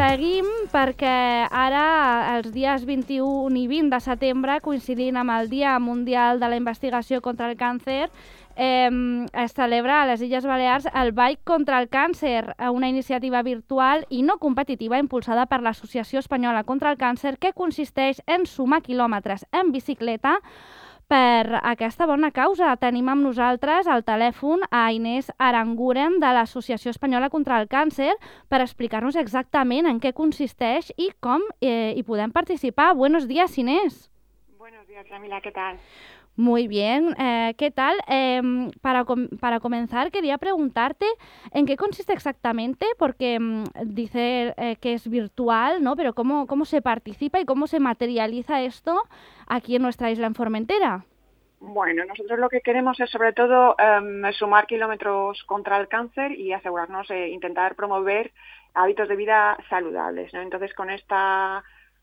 Seguim perquè ara, els dies 21 i 20 de setembre, coincidint amb el Dia Mundial de la Investigació contra el Càncer, es celebra a les Illes Balears el Bike contra el Càncer, una iniciativa virtual i no competitiva impulsada per l'Associació Espanyola contra el Càncer, que consisteix en sumar quilòmetres en bicicleta per aquesta bona causa. Tenim amb nosaltres al telèfon a Inés Aranguren de l'Associació Espanyola contra el Càncer per explicar-nos exactament en què consisteix i com hi podem participar. Buenos días, Inés. Buenos días, Camila, ¿qué tal? Muy bien, ¿qué tal? Para comenzar, quería preguntarte en qué consiste exactamente, porque dice que es virtual, ¿no? Pero ¿cómo se participa y cómo se materializa esto aquí en nuestra isla en Formentera? Bueno, nosotros lo que queremos es sobre todo sumar kilómetros contra el cáncer y asegurarnos de intentar promover hábitos de vida saludables, ¿no? Entonces, con esta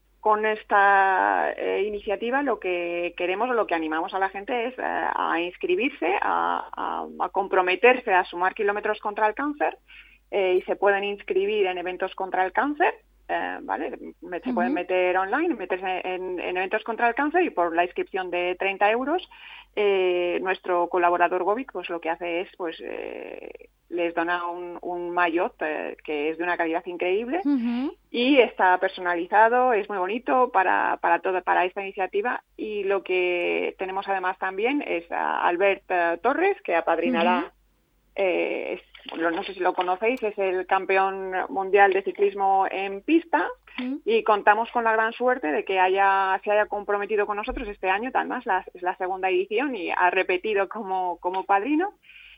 iniciativa lo que queremos o lo que animamos a la gente es a inscribirse, a comprometerse a sumar kilómetros contra el cáncer y se pueden inscribir en eventos contra el cáncer, ¿vale? Se pueden meter online, meterse en eventos contra el cáncer y por la inscripción de 30 euros nuestro colaborador Govic pues lo que hace es pues les dona un maillot que es de una calidad increíble y está personalizado, es muy bonito para esta iniciativa. Y lo que tenemos además también es a Albert Torres, que apadrinará, no sé si lo conocéis, es el campeón mundial de ciclismo en pista y contamos con la gran suerte de que se haya comprometido con nosotros este año, además es la segunda edición y ha repetido como padrino.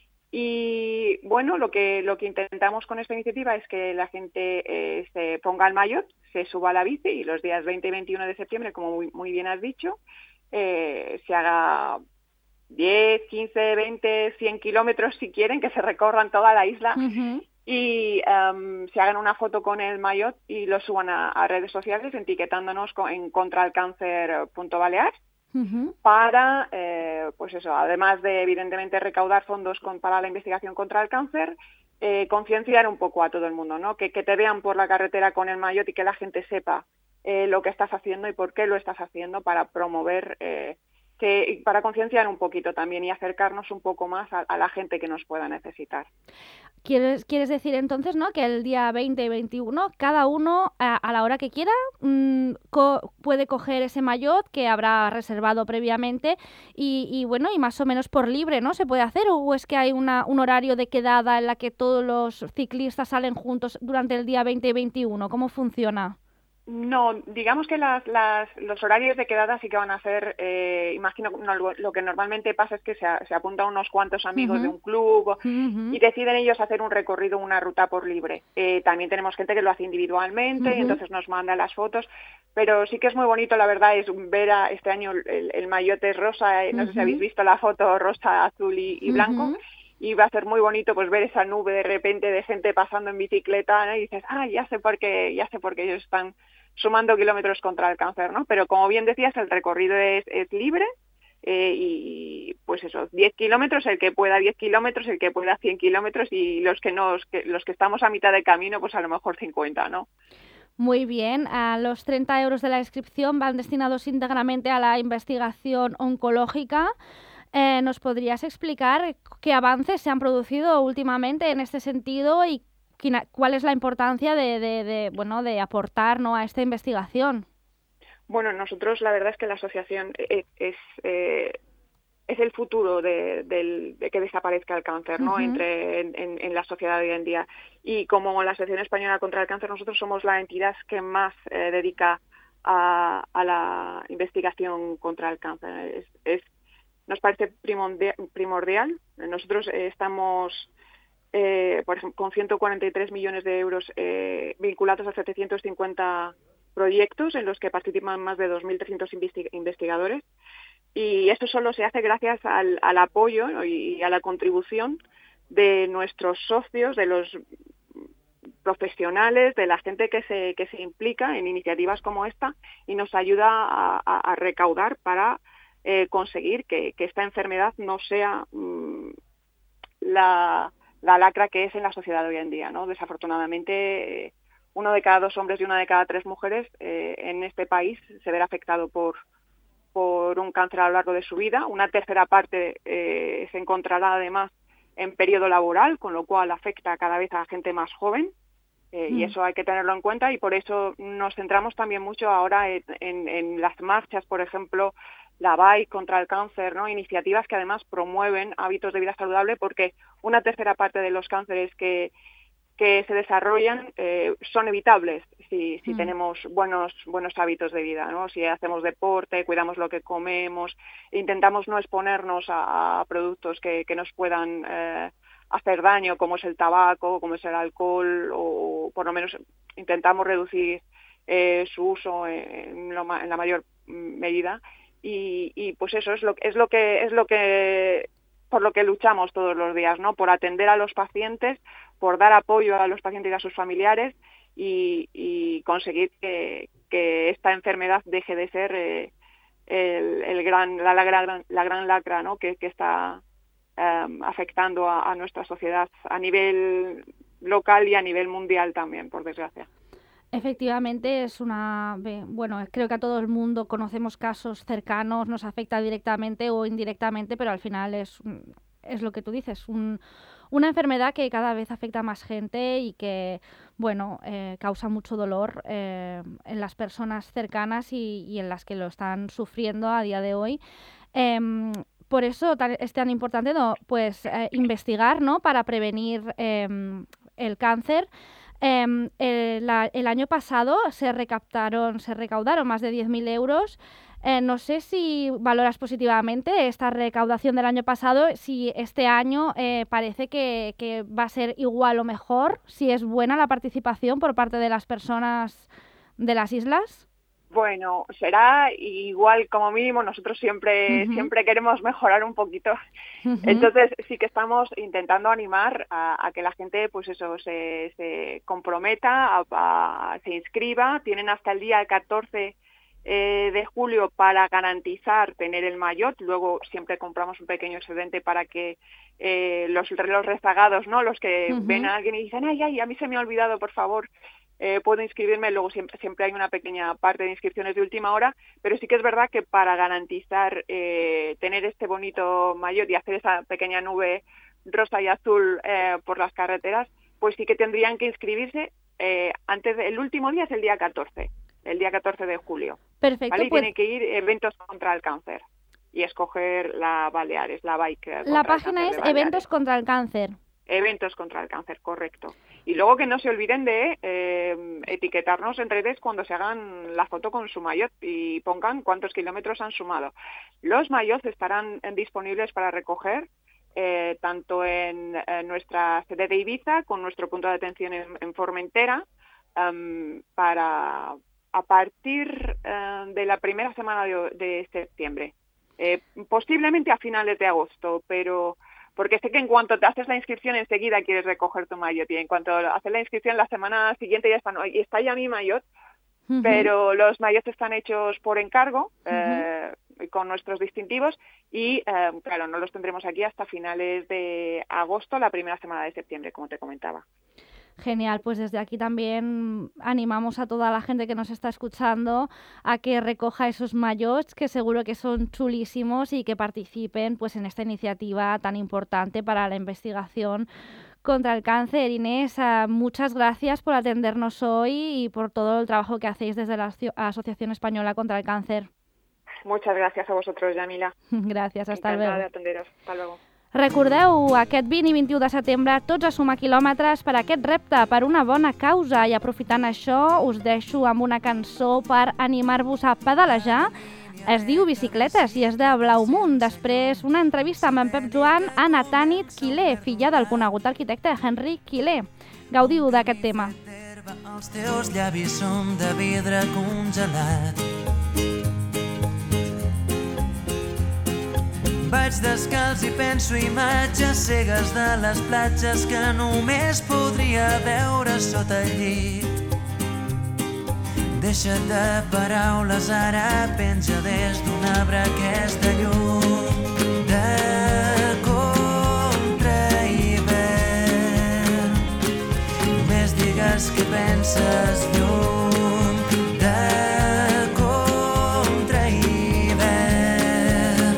Y bueno, lo que intentamos con esta iniciativa es que la gente se ponga el maillot, se suba a la bici y los días 20 y 21 de septiembre, como muy bien has dicho, se haga 10, 15, 20, 100 kilómetros si quieren, que se recorran toda la isla y se hagan una foto con el maillot y lo suban a redes sociales etiquetándonos en contraelcáncer.balear. Para, pues eso, además de evidentemente recaudar fondos para la investigación contra el cáncer, concienciar un poco a todo el mundo, ¿no? Que te vean por la carretera con el maillot y que la gente sepa lo que estás haciendo y por qué lo estás haciendo para promover, para concienciar un poquito también y acercarnos un poco más a la gente que nos pueda necesitar. ¿Quieres decir entonces, ¿no?, que el día 20 y 21 cada uno a la hora que quiera puede coger ese maillot que habrá reservado previamente y bueno, y más o menos por libre, ¿no?, se puede hacer? ¿O es que hay un horario de quedada en la que todos los ciclistas salen juntos durante el día 20 y 21? ¿Cómo funciona? No, digamos que los horarios de quedada sí que van a ser, imagino, lo que normalmente pasa es que se apuntan unos cuantos amigos de un club y deciden ellos hacer un recorrido, una ruta por libre. También tenemos gente que lo hace individualmente y entonces nos manda las fotos, pero sí que es muy bonito, la verdad, es ver este año el maillot es rosa, no sé si habéis visto la foto rosa, azul y blanco. Y va a ser muy bonito pues ver esa nube de repente de gente pasando en bicicleta, ¿no? Y dices, ya sé por qué ellos están sumando kilómetros contra el cáncer, ¿no? Pero como bien decías, el recorrido es libre y pues eso, 10 kilómetros, el que pueda 10 kilómetros, el que pueda 100 kilómetros y los que estamos a mitad de camino, pues a lo mejor 50, ¿no? Muy bien, los 30 euros de la inscripción van destinados íntegramente a la investigación oncológica. ¿Nos podrías explicar qué avances se han producido últimamente en este sentido y cuál es la importancia de aportar, ¿no?, a esta investigación? Bueno, nosotros la verdad es que la asociación es el futuro de que desaparezca el cáncer, ¿no? En la sociedad de hoy en día. Y como la Asociación Española contra el Cáncer, nosotros somos la entidad que más dedica a la investigación contra el cáncer. Nos parece primordial. Nosotros estamos, por ejemplo, con 143 millones de euros vinculados a 750 proyectos en los que participan más de 2.300 investigadores. Y eso solo se hace gracias al apoyo y a la contribución de nuestros socios, de los profesionales, de la gente que se implica en iniciativas como esta y nos ayuda a recaudar para conseguir que esta enfermedad no sea la lacra que es en la sociedad de hoy en día, ¿no? Desafortunadamente, uno de cada 2 hombres y una de cada 3 mujeres en este país se verá afectado por un cáncer a lo largo de su vida. Una tercera parte se encontrará además en periodo laboral, con lo cual afecta cada vez a gente más joven. Y eso hay que tenerlo en cuenta, y por eso nos centramos también mucho ahora en las marchas, por ejemplo, la Bike contra el cáncer, ¿no? Iniciativas que además promueven hábitos de vida saludable, porque una tercera parte de los cánceres que se desarrollan son evitables si tenemos buenos hábitos de vida, ¿no? Si hacemos deporte, cuidamos lo que comemos, intentamos no exponernos a productos que nos puedan hacer daño, como es el tabaco, como es el alcohol, o por lo menos intentamos reducir su uso en la mayor medida, y pues eso es lo que por lo que luchamos todos los días, ¿no? Por atender a los pacientes, por dar apoyo a los pacientes y a sus familiares, y conseguir que esta enfermedad deje de ser la gran lacra, ¿no? que está afectando a nuestra sociedad a nivel local y a nivel mundial también, por desgracia. Efectivamente, creo que a todo el mundo conocemos casos cercanos, nos afecta directamente o indirectamente, pero al final es lo que tú dices, una enfermedad que cada vez afecta a más gente y que, causa mucho dolor en las personas cercanas y en las que lo están sufriendo a día de hoy. Por eso es tan importante investigar, ¿no? Para prevenir el cáncer. El año pasado se recaudaron más de 10.000 euros. No sé si valoras positivamente esta recaudación del año pasado, si este año parece que va a ser igual o mejor, si es buena la participación por parte de las personas de las islas. Bueno, será igual como mínimo. Nosotros siempre queremos mejorar un poquito. Entonces sí que estamos intentando animar a que la gente, pues eso, se comprometa, se inscriba. Tienen hasta el día 14 de julio para garantizar tener el maillot. Luego siempre compramos un pequeño excedente para que los rezagados, ¿no? Los que ven a alguien y dicen, ay, a mí se me ha olvidado, por favor, puedo inscribirme. Luego siempre hay una pequeña parte de inscripciones de última hora, pero sí que es verdad que para garantizar tener este bonito maillot y hacer esa pequeña nube rosa y azul por las carreteras, pues sí que tendrían que inscribirse antes. El último día es el día 14 de julio. Perfecto. ¿Vale? Y tienen que ir Eventos contra el Cáncer y escoger la Baleares, la Bike. La página es Eventos contra el Cáncer. Eventos contra el Cáncer, correcto. Y luego que no se olviden de etiquetarnos en redes cuando se hagan la foto con su maillot y pongan cuántos kilómetros han sumado. Los maillots estarán disponibles para recoger tanto en nuestra sede de Ibiza, con nuestro punto de atención en Formentera, a partir de la primera semana de septiembre. Posiblemente a finales de agosto, pero porque sé que en cuanto te haces la inscripción enseguida quieres recoger tu maillot, y en cuanto haces la inscripción la semana siguiente ya está ya mi maillot, pero los maillots están hechos por encargo, con nuestros distintivos, y claro, no los tendremos aquí hasta finales de agosto, la primera semana de septiembre, como te comentaba. Genial, pues desde aquí también animamos a toda la gente que nos está escuchando a que recoja esos maillots, que seguro que son chulísimos, y que participen pues en esta iniciativa tan importante para la investigación contra el cáncer. Inés, muchas gracias por atendernos hoy y por todo el trabajo que hacéis desde la Asociación Española contra el Cáncer. Muchas gracias a vosotros, Yamila. Gràcies, hasta luego. Encantada de atenderos. Hasta luego. Recordeu, aquest 20 i 21 de setembre, tots a sumar quilòmetres per aquest repte, per una bona causa, i aprofitant això us deixo amb una cançó per animar-vos a pedalejar. Es diu Bicicletes i és de Blaumun. Després, una entrevista amb en Pep Joan a Natanit Quilé, filla del conegut arquitecte Henry Quilé. Gaudiu d'aquest tema. Els teus llavis són de vidre congelat. Vaig descalç i penso imatges cegues de les platges que només podria veure sota el llit. Deixa't de paraules, ara penja des d'un arbre aquesta llum de contra hivern. Només digues digues què penses, llum de contrahivern.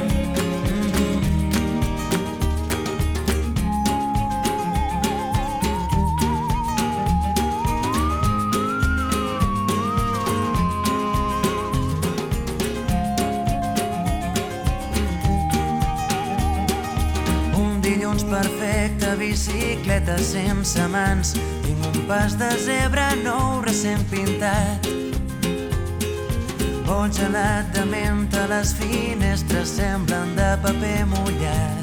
Un dilluns perfecte, bicicleta sense mans, tinc un pas de zebra nou recent pintat. Bon gelat de menta, les finestres semblen de paper mullat.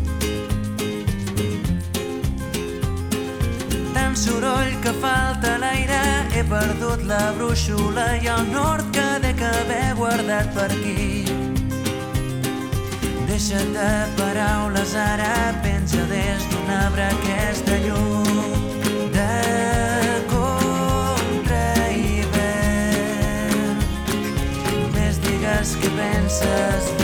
Tant soroll que falta l'aire, he perdut la brúixola i el nord que dec haver guardat per aquí. Deixa't de paraules, ara penja des d'un arbre aquesta llum de contrahivern. Només digues què penses,